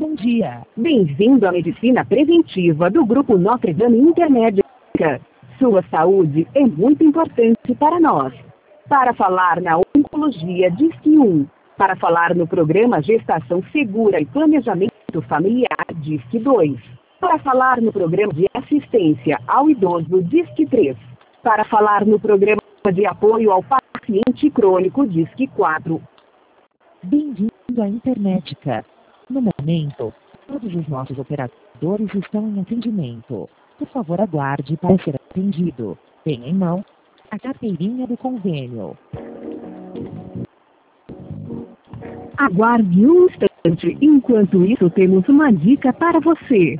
Bom dia. Bem-vindo à medicina preventiva do Grupo Notre Dame Intermédica. Sua saúde é muito importante para nós. Para falar na oncologia, disque 1. Para falar no programa Gestação Segura e Planejamento Familiar, disque 2. Para falar no programa de assistência ao idoso, disque 3. Para falar no programa de apoio ao paciente crônico, disque 4. Bem-vindo à Intermédica. No momento, todos os nossos operadores estão em atendimento. Por favor, aguarde para ser atendido. Tenha em mão a carteirinha do convênio. Aguarde um instante. Enquanto isso, temos uma dica para você.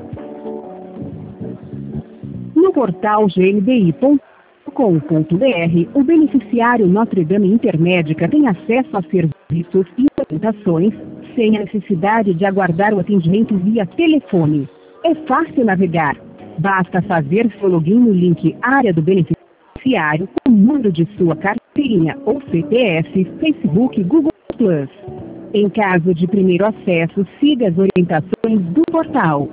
No portal gnbi.com.br, o beneficiário Notre Dame Intermédica tem acesso a serviços e orientações sem a necessidade de aguardar o atendimento via telefone. É fácil navegar. Basta fazer seu login no link Área do Beneficiário com o número de sua carteirinha ou CPF, Facebook, Google+. Em caso de primeiro acesso, siga as orientações do portal.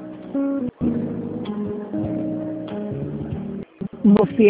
Você...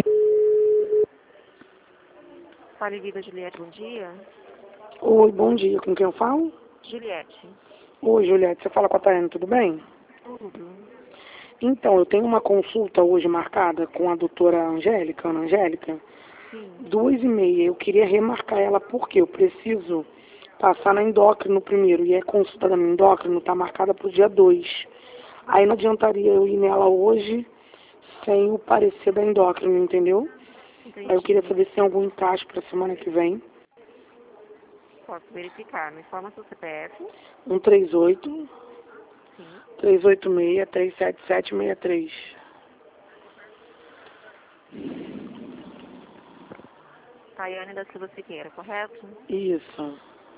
Fale Vida, Juliette, bom dia. Oi, bom dia. Com quem eu falo? Juliette. Oi, Juliette. Você fala com a Tayane, tudo bem? Tudo. Então, eu tenho uma consulta hoje marcada com a doutora Angélica, Ana Angélica. Sim. 2h30. Eu queria remarcar ela porque eu preciso passar na endócrino primeiro. E a consulta da minha endócrino está marcada para o dia 2. Aí não adiantaria eu ir nela hoje sem o parecer da endócrino, entendeu? Entendi. Aí eu queria saber se tem algum encaixe para a semana que vem. Posso verificar. Me informa seu CPF. 138 Sim. 386 37763. Tayane da Silva Siqueira, correto? Isso.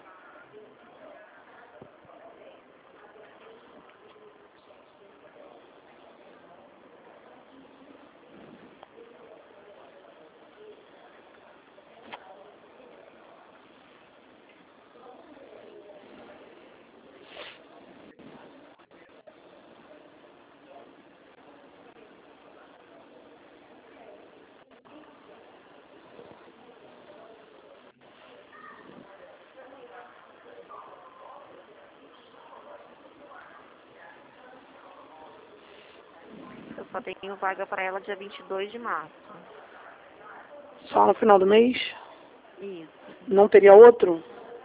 Eu só tenho vaga para ela dia 22 de março. Só no final do mês? Isso. Não teria outro?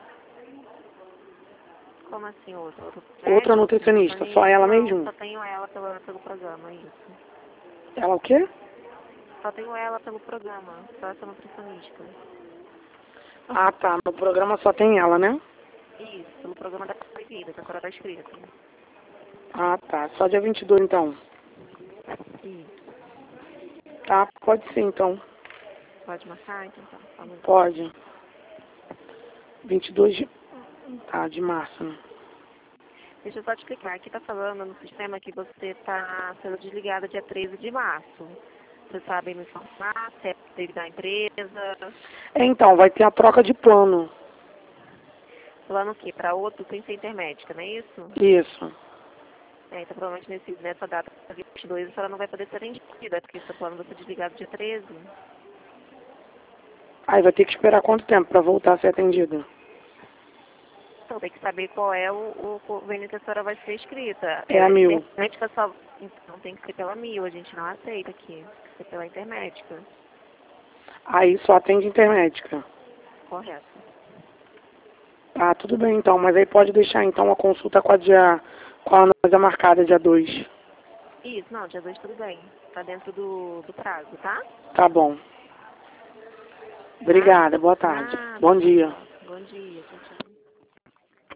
Como assim outro? Outra nutricionista, só ela Não, mesmo? só tenho ela pelo programa, isso. Ela o quê? Só tenho ela pelo programa, só essa nutricionista. Ah, tá. No programa só tem ela, né? Isso, pelo programa da Vida, que agora está escrito. Ah, tá. Só dia 22, então. Isso. Tá, pode ser, então. Pode marcar, então tá. Vamos. Pode. 22 de... Tá, de março, né? Deixa eu só te explicar. Aqui tá falando no sistema que você está sendo desligada dia 13 de março. Você sabe me informar se é dele da empresa? Então, vai ter a troca de plano. Plano o quê? Para outro sem ser intermédica, não é isso? Isso. Então provavelmente nessa data 22 a senhora não vai poder ser atendida, porque seu plano vai ser desligado dia 13. Aí vai ter que esperar quanto tempo pra voltar a ser atendida? Então tem que saber qual é o convênio que a senhora vai ser inscrita. É a 1000. Intermédica só... Então tem que ser pela 1000, a gente não aceita aqui. Tem que ser pela intermédica. Aí só atende intermédica. Correto. Tá, tudo bem então, mas aí pode deixar então a consulta com a análise marcada dia 2. Isso, não, dia 2 tudo bem. Tá dentro do prazo, tá? Tá bom. Obrigada, boa tarde. Bom dia. Bom dia, tchau, tchau.